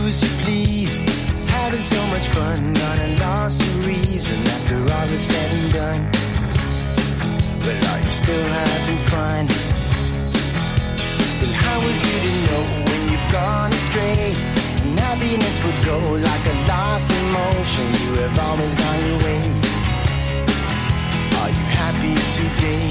as you please, having so much fun, not a lost reason after all is said and done. Well, are you still having fun? Then how is it to know when you've gone astray? And happiness would go like a lost emotion. You have always gone your way. Are you happy today?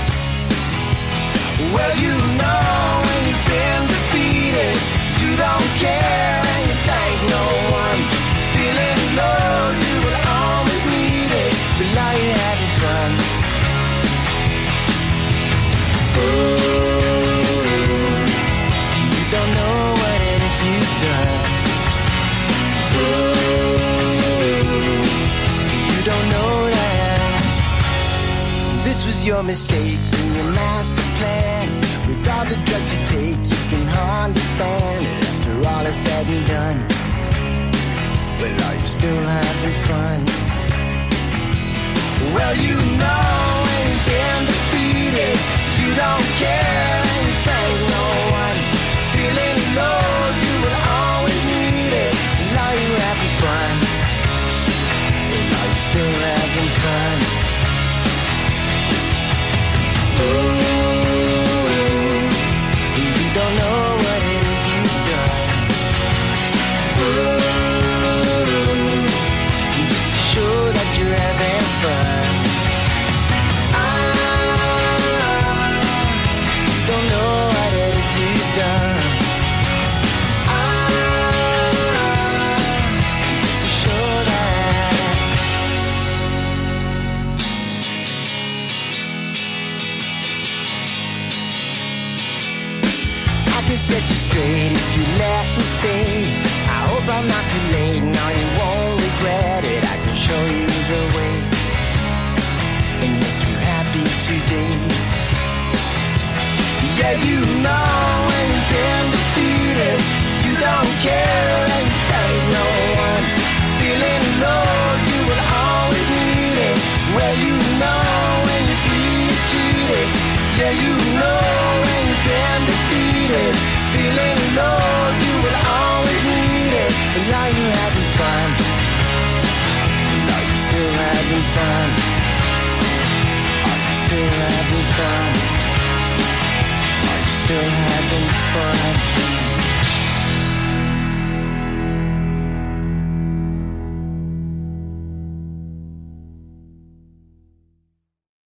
Well, you know when you've been defeated, you don't care and you thank no one. Feeling low, you will always need it, but now you're having fun. Oh, you don't know what it is you've done. Oh, you don't know that. This was your mistake in your master plan. With all the drugs you take, you can understand it after all is said and done. Well, are you still having fun? Well, you know when you've been defeated, you don't care and you thank no one. Feeling low, you will always need it. And are you having fun? Well, are you still having fun? Oh, you don't know what it is you've done. Oh, just to show that you're having fun. You don't know what it is you've done. Just to show that. I can set you straight if you let me stay. I hope I'm not too late, now you won't regret it. I can show you the way and make you happy today. Yeah, you know